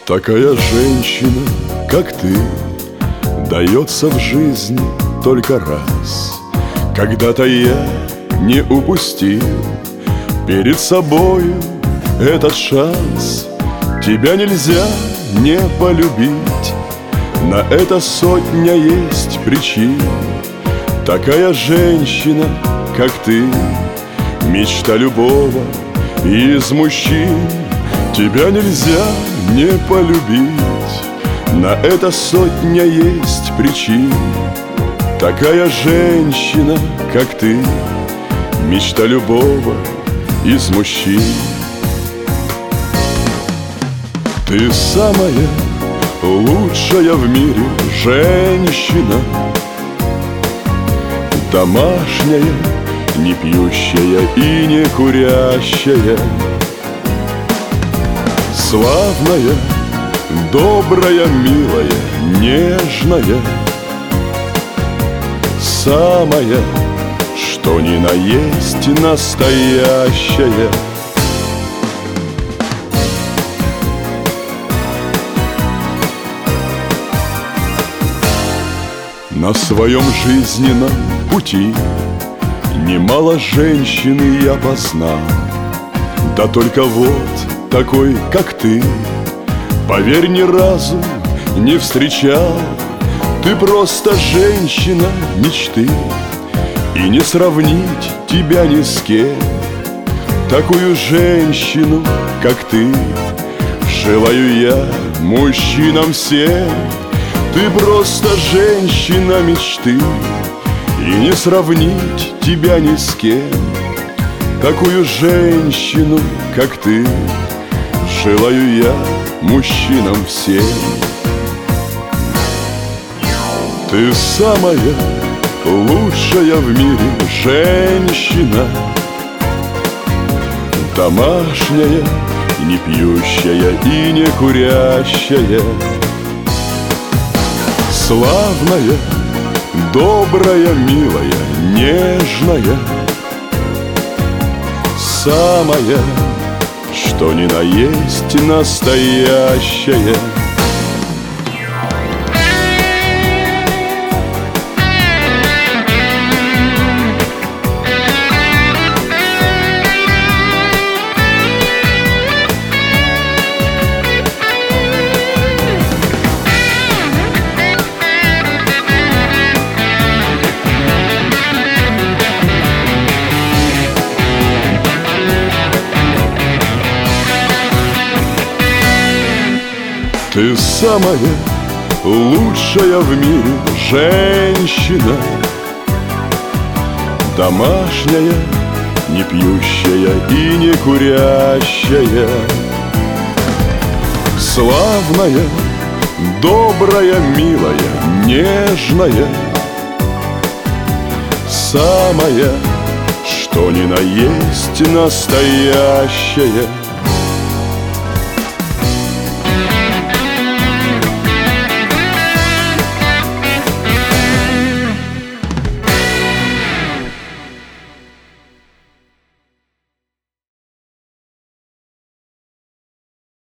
Такая женщина, как ты, дается в жизни только раз. Когда-то я не упустил перед собою этот шанс. Тебя нельзя не полюбить, на это сотня есть причин. Такая женщина, как ты, мечта любого из мужчин. Тебя нельзя не полюбить, на это сотня есть причин. Такая женщина, как ты, мечта любого из мужчин. Ты самая лучшая в мире женщина, домашняя, не пьющая и не курящая, славная, добрая, милая, нежная, самая, что ни на есть настоящая. На своем жизненном пути немало женщин я познал, да только вот такой, как ты, поверь, ни разу не встречал. Ты просто женщина мечты, и не сравнить тебя ни с кем. Такую женщину, как ты, желаю я мужчинам всем. Ты просто женщина мечты, и не сравнить тебя ни с кем. Такую женщину, как ты, желаю я мужчинам всем. Ты самая лучшая в мире женщина, домашняя, не пьющая и не курящая, славная, добрая, милая, нежная, самая, что ни на есть настоящая. Ты самая лучшая в мире женщина, домашняя, не пьющая и не курящая, славная, добрая, милая, нежная, самая, что ни на есть настоящая.